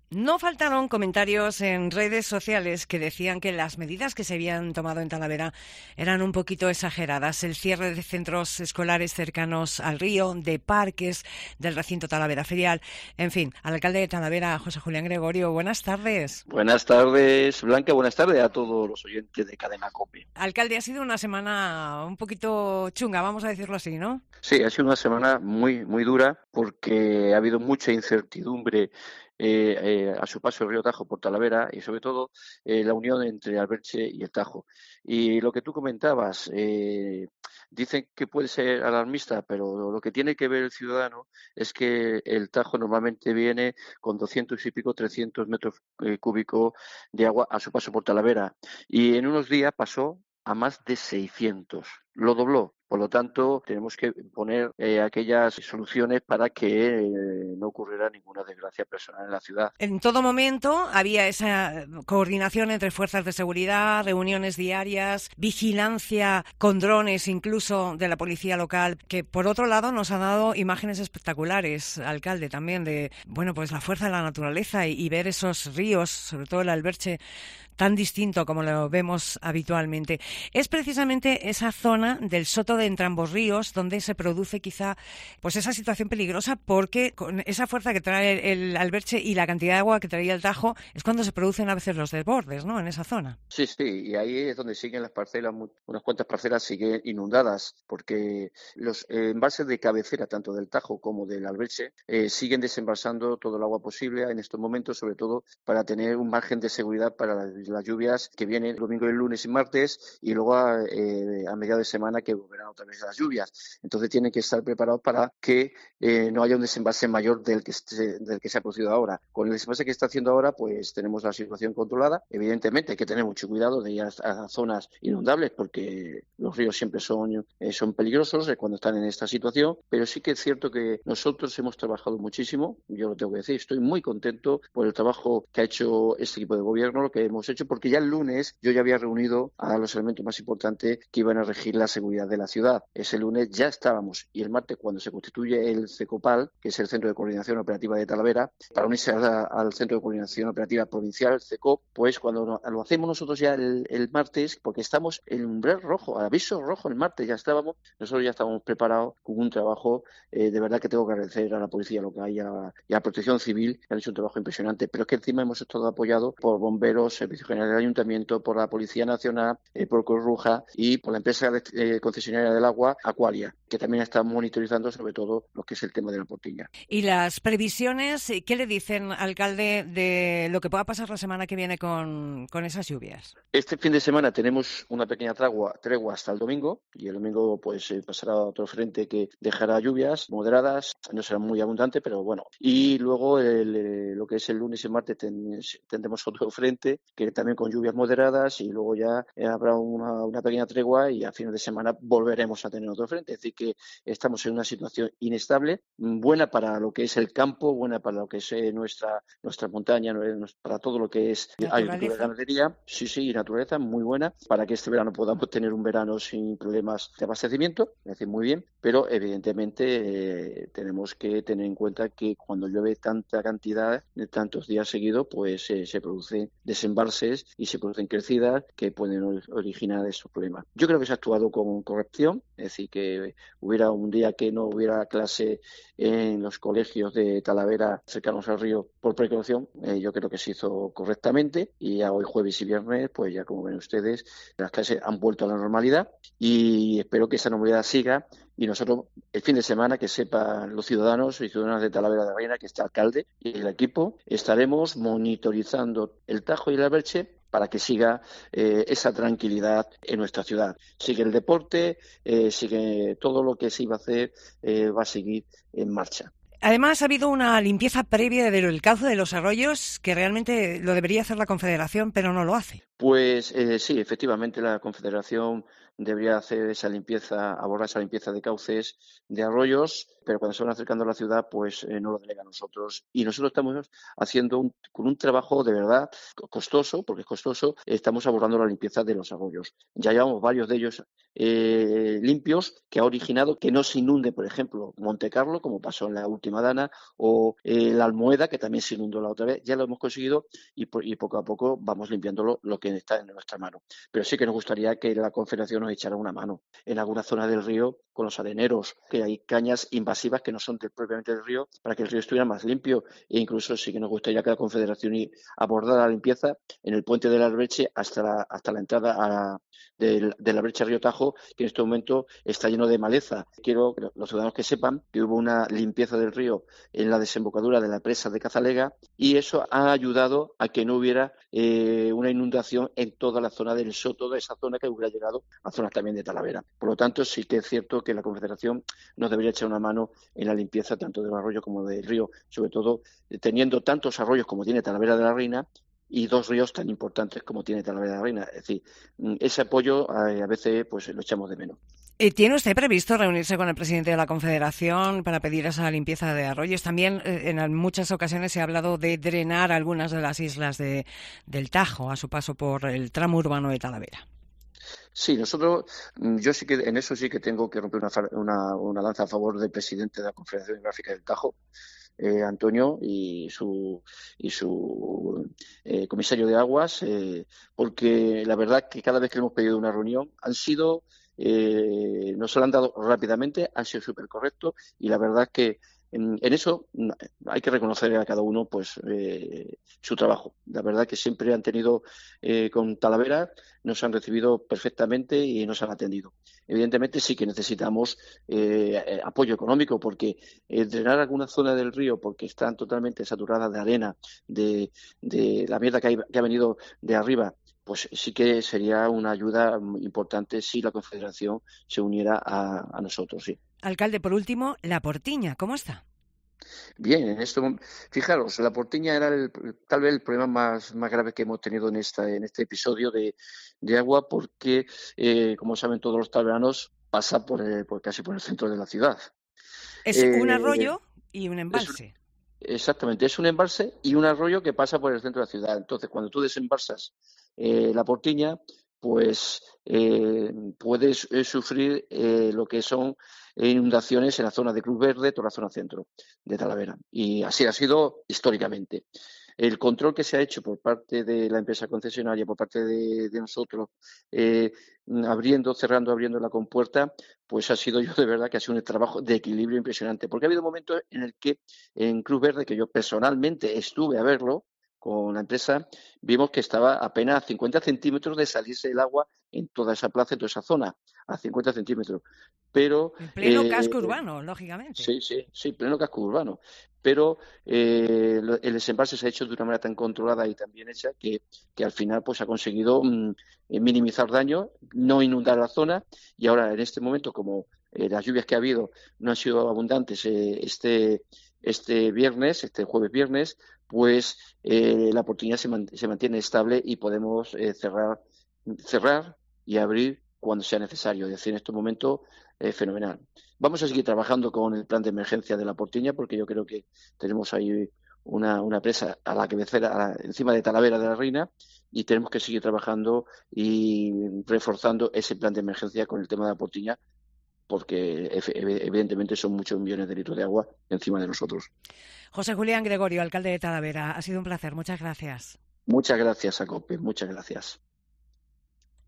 No faltaron comentarios en redes sociales que decían que las medidas que se habían tomado en Talavera eran un poquito exageradas. El cierre de centros escolares cercanos al río, de parques, del recinto Talavera Ferial. En fin, al alcalde de Talavera, José Julián Gregorio, buenas tardes. Buenas tardes, Blanca. Buenas tardes a todos los oyentes de Cadena COPE. Alcalde, ha sido una semana un poquito chunga, vamos a decirlo así, ¿no? Sí, ha sido una semana muy dura porque ha habido mucha incertidumbre a su paso el río Tajo por Talavera y sobre todo la unión entre Alberche y el Tajo. Y lo que tú comentabas, dicen que puede ser alarmista, pero lo que tiene que ver el ciudadano es que el Tajo normalmente viene con 200 y pico, 300 metros cúbicos de agua a su paso por Talavera y en unos días pasó a más de 600. Lo dobló. Por lo tanto, tenemos que poner aquellas soluciones para que no ocurriera ninguna desgracia personal en la ciudad. En todo momento había esa coordinación entre fuerzas de seguridad, reuniones diarias, vigilancia con drones incluso de la policía local, que por otro lado nos ha dado imágenes espectaculares, alcalde, también de, bueno, pues la fuerza de la naturaleza y ver esos ríos, sobre todo el Alberche, tan distinto como lo vemos habitualmente. Es precisamente esa zona del Soto de Entrambos Ríos donde se produce quizá pues esa situación peligrosa, porque con esa fuerza que trae el Alberche y la cantidad de agua que traía el Tajo es cuando se producen a veces los desbordes, ¿no?, en esa zona. Sí, y ahí es donde siguen las parcelas, unas cuantas parcelas siguen inundadas, porque los embalses de cabecera, tanto del Tajo como del Alberche, siguen desembalsando todo el agua posible en estos momentos, sobre todo para tener un margen de seguridad para las lluvias que vienen el domingo, el lunes y martes, y luego a mediados de semana que volverán otra vez las lluvias. Entonces tienen que estar preparados para que no haya un desembalse mayor del que se ha producido ahora. Con el desembalse que está haciendo ahora, pues tenemos la situación controlada. Evidentemente hay que tener mucho cuidado de ir a zonas inundables, porque los ríos siempre son peligrosos cuando están en esta situación, pero sí que es cierto que nosotros hemos trabajado muchísimo. Yo lo tengo que decir, estoy muy contento por el trabajo que ha hecho este equipo de gobierno, lo que hemos hecho, porque ya el lunes yo ya había reunido a los elementos más importantes que iban a regir la seguridad de la ciudad. Ese lunes ya estábamos, y el martes, cuando se constituye el CECOPAL, que es el Centro de Coordinación Operativa de Talavera, para unirse al Centro de Coordinación Operativa Provincial, el CECOP, pues cuando lo hacemos nosotros ya el martes, porque estamos en umbral rojo, aviso rojo el martes, nosotros ya estábamos preparados con un trabajo, de verdad que tengo que agradecer a la policía local y a la protección civil, que han hecho un trabajo impresionante, pero es que encima hemos estado apoyados por bomberos, Servicio General del Ayuntamiento, por la Policía Nacional, por Cruz Roja y por la empresa concesionaria del agua, Aqualia, que también está monitorizando sobre todo lo que es el tema de la Portiña. ¿Y las previsiones, qué le dicen, alcalde, de lo que pueda pasar la semana que viene con esas lluvias? Este fin de semana tenemos una pequeña tregua hasta el domingo, y el domingo pues pasará otro frente que dejará lluvias moderadas, no será muy abundante, pero bueno. Y luego lo que es el lunes y martes tendremos otro frente que también con lluvias moderadas, y luego ya habrá una pequeña tregua y a fines de semana volveremos a tener otro frente. Es decir, que estamos en una situación inestable, buena para lo que es el campo, buena para lo que es nuestra montaña, para todo lo que es agricultura y ganadería. Sí, y naturaleza muy buena para que este verano podamos tener un verano sin problemas de abastecimiento, es decir, muy bien, pero evidentemente tenemos que tener en cuenta que cuando llueve tanta cantidad de tantos días seguidos, pues se producen desembalses y se producen crecidas que pueden originar esos problemas. Yo creo que se ha actuado con corrección, es decir, que hubiera un día que no hubiera clase en los colegios de Talavera cercanos al río por precaución. Yo creo que se hizo correctamente, y ya hoy jueves y viernes, pues ya como ven ustedes, las clases han vuelto a la normalidad, y espero que esa normalidad siga. Y nosotros, el fin de semana, que sepan los ciudadanos y ciudadanas de Talavera de Reina, que este alcalde y el equipo estaremos monitorizando el Tajo y el Alberche para que siga esa tranquilidad en nuestra ciudad. Sigue el deporte, sigue todo lo que se iba a hacer, va a seguir en marcha. Además, ha habido una limpieza previa del cauce de los arroyos que realmente lo debería hacer la Confederación, pero no lo hace. Pues sí, efectivamente la Confederación debería hacer esa limpieza, abordar esa limpieza de cauces, de arroyos, pero cuando se van acercando a la ciudad, pues no lo delega a nosotros. Y nosotros estamos haciendo con un trabajo de verdad costoso, porque es costoso, estamos abordando la limpieza de los arroyos. Ya llevamos varios de ellos limpios, que ha originado que no se inunde, por ejemplo, Monte Carlo, como pasó en la última dana, o la Almoeda, que también se inundó la otra vez. Ya lo hemos conseguido y poco a poco vamos limpiando lo que está en nuestra mano. Pero sí que nos gustaría que la Confederación nos echara una mano en alguna zona del río con los areneros, que hay cañas invasivas que no son propiamente del río, para que el río estuviera más limpio. E incluso sí que nos gustaría que la Confederación abordara la limpieza en el puente de la Albreche hasta la entrada de la brecha Río Tajo, que en este momento está lleno de maleza. Quiero que los ciudadanos que sepan que hubo una limpieza del río en la desembocadura de la presa de Cazalega y eso ha ayudado a que no hubiera una inundación en toda la zona del Soto, de esa zona que hubiera llegado a zonas también de Talavera. Por lo tanto, sí que es cierto que la Confederación nos debería echar una mano en la limpieza tanto del arroyo como del río, sobre todo teniendo tantos arroyos como tiene Talavera de la Reina y dos ríos tan importantes como tiene Talavera de la Reina. Es decir, ese apoyo a veces pues lo echamos de menos. ¿Tiene usted previsto reunirse con el presidente de la Confederación para pedir esa limpieza de arroyos? También en muchas ocasiones se ha hablado de drenar algunas de las islas del Tajo a su paso por el tramo urbano de Talavera. Sí, yo sí que en eso sí que tengo que romper una lanza a favor del presidente de la Confederación Hidrográfica del Tajo, Antonio, y su comisario de aguas, porque la verdad que cada vez que hemos pedido una reunión nos lo han dado rápidamente, han sido súper correctos y la verdad que en eso hay que reconocer a cada uno pues su trabajo. La verdad que siempre han tenido con Talavera, nos han recibido perfectamente y nos han atendido. Evidentemente sí que necesitamos apoyo económico porque drenar alguna zona del río porque están totalmente saturadas de arena, de la mierda que ha venido de arriba, pues sí que sería una ayuda importante si la Confederación se uniera a nosotros, sí. Alcalde, por último, La Portiña, ¿cómo está? Bien, fijaros, la Portiña era tal vez el problema más grave que hemos tenido en este episodio de agua, porque, como saben todos los talveranos, pasa casi por el centro de la ciudad. Es un arroyo y un embalse. Exactamente, es un embalse y un arroyo que pasa por el centro de la ciudad. Entonces, cuando tú desembalsas la Portiña, pues puedes sufrir lo que son inundaciones en la zona de Cruz Verde, toda la zona centro de Talavera. Y así ha sido históricamente. El control que se ha hecho por parte de la empresa concesionaria, por parte de nosotros, abriendo la compuerta, pues ha sido yo de verdad que ha sido un trabajo de equilibrio impresionante. Porque ha habido momentos en el que en Cruz Verde, que yo personalmente estuve a verlo con la empresa, vimos que estaba apenas a 50 centímetros de salirse el agua en toda esa plaza, en toda esa zona, a 50 centímetros. Pero en pleno casco urbano, lógicamente. Sí, pleno casco urbano. Pero el desembalse se ha hecho de una manera tan controlada y tan bien hecha que al final pues ha conseguido minimizar daños, no inundar la zona y ahora en este momento como las lluvias que ha habido no han sido abundantes este jueves viernes, pues la Portiña se mantiene estable y podemos cerrar y abrir cuando sea necesario. Es decir, en este momento fenomenal. Vamos a seguir trabajando con el plan de emergencia de la Portiña porque yo creo que tenemos ahí una presa a la cabecera, encima de Talavera de la Reina, y tenemos que seguir trabajando y reforzando ese plan de emergencia con el tema de la Portiña porque evidentemente son muchos millones de litros de agua encima de nosotros. José Julián Gregorio, alcalde de Talavera, ha sido un placer. Muchas gracias. Muchas gracias, Acope. Muchas gracias.